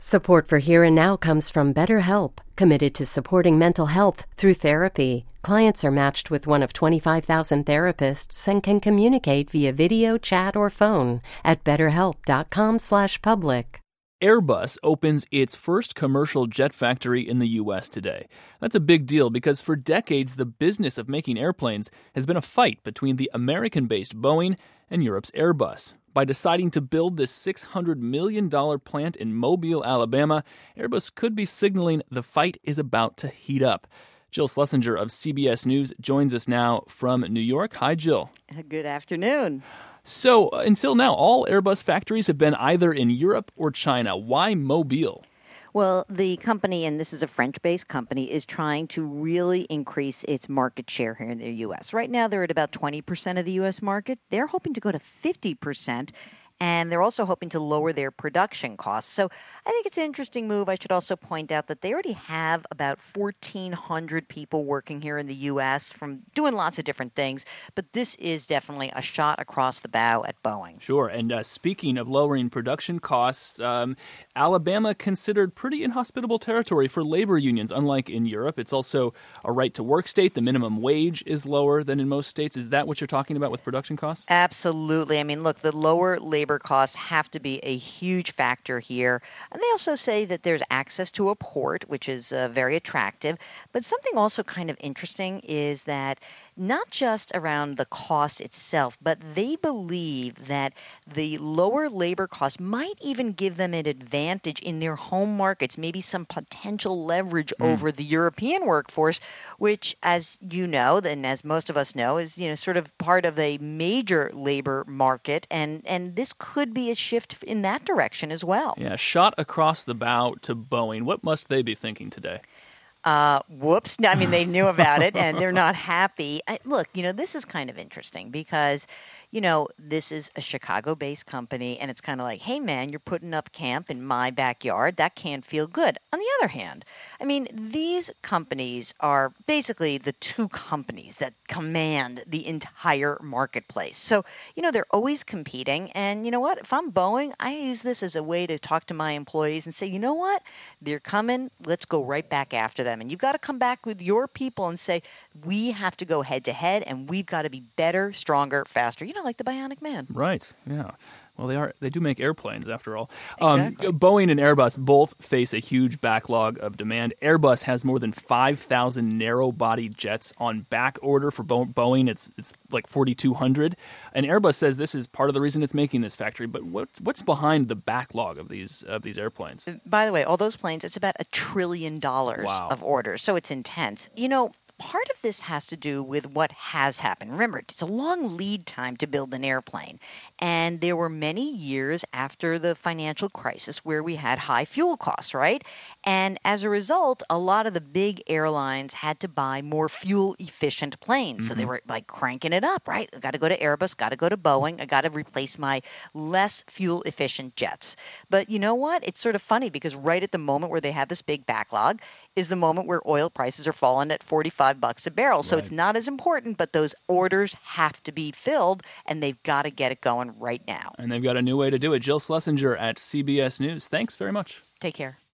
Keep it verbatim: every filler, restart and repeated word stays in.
Support for Here and Now comes from BetterHelp, committed to supporting mental health through therapy. Clients are matched with one of twenty-five thousand therapists and can communicate via video, chat, or phone at betterhelp.com slash public. Airbus opens its first commercial jet factory in the U S today. That's a big deal because for decades, the business of making airplanes has been a fight between the American-based Boeing and Europe's Airbus. By deciding to build this six hundred million dollars plant in Mobile, Alabama, Airbus could be signaling the fight is about to heat up. Jill Schlesinger of C B S News joins us now from New York. Hi, Jill. Good afternoon. So, uh, until now, all Airbus factories have been either in Europe or China. Why Mobile? Well, the company, and this is a French-based company, is trying to really increase its market share here in the U S. Right now, they're at about twenty percent of the U S market. They're hoping to go to fifty percent. And they're also hoping to lower their production costs. So I think it's an interesting move. I should also point out that they already have about fourteen hundred people working here in the U S from doing lots of different things. But this is definitely a shot across the bow at Boeing. Sure. And uh, speaking of lowering production costs, um, Alabama considered pretty inhospitable territory for labor unions. Unlike in Europe, it's also a right-to-work state. The minimum wage is lower than in most states. Is that what you're talking about with production costs? Absolutely. I mean, look, the lower labor costs have to be a huge factor here. And they also say that there's access to a port, which is uh, very attractive. But something also kind of interesting is that not just around the cost itself, but they believe that the lower labor costs might even give them an advantage in their home markets, maybe some potential leverage mm. over the European workforce, which, as you know, and as most of us know, is, you know, sort of part of a major labor market. And, and this could be a shift in that direction as well. Yeah, shot across the bow to Boeing. What must they be thinking today? Uh, whoops. I mean, they knew about it and they're not happy. I, look, you know, this is kind of interesting because, you know, this is a Chicago-based company and it's kind of like, hey, man, you're putting up camp in my backyard. That can't feel good. On the other hand, I mean, these companies are basically the two companies that command the entire marketplace. So, you know, they're always competing. And you know what? If I'm Boeing, I use this as a way to talk to my employees and say, you know what? They're coming. Let's go right back after them. And you've got to come back with your people and say, we have to go head to head and we've got to be better, stronger, faster. You know, like the Bionic Man. Right. Yeah. Well, they are. They do make airplanes, after all. Exactly. Um, Boeing and Airbus both face a huge backlog of demand. Airbus has more than five thousand narrow-body jets on back order. For Bo- Boeing, it's it's like forty-two hundred. And Airbus says this is part of the reason it's making this factory. But what's what's behind the backlog of these of these airplanes? By the way, all those planes, it's about a trillion dollars wow. of orders. So it's intense. You know, part of this has to do with what has happened. Remember, it's a long lead time to build an airplane. And there were many years after the financial crisis where we had high fuel costs, right? And as a result, a lot of the big airlines had to buy more fuel-efficient planes. Mm-hmm. So they were like cranking it up, right? I got to go to Airbus, got to go to Boeing. I got to replace my less fuel-efficient jets. But you know what? It's sort of funny because right at the moment where they have this big backlog is the moment where oil prices are falling at forty-five bucks a barrel. So right. It's not as important, but those orders have to be filled, and they've got to get it going right now. And they've got a new way to do it. Jill Schlesinger at C B S News. Thanks very much. Take care.